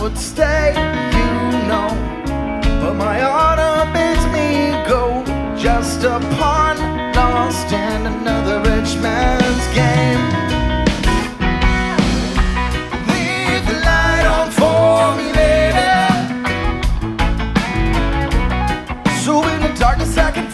would stay, you know, but my honor bids me go. Just a pawn lost in another rich man's game. Leave the light on for me, lady, so in the darkness I can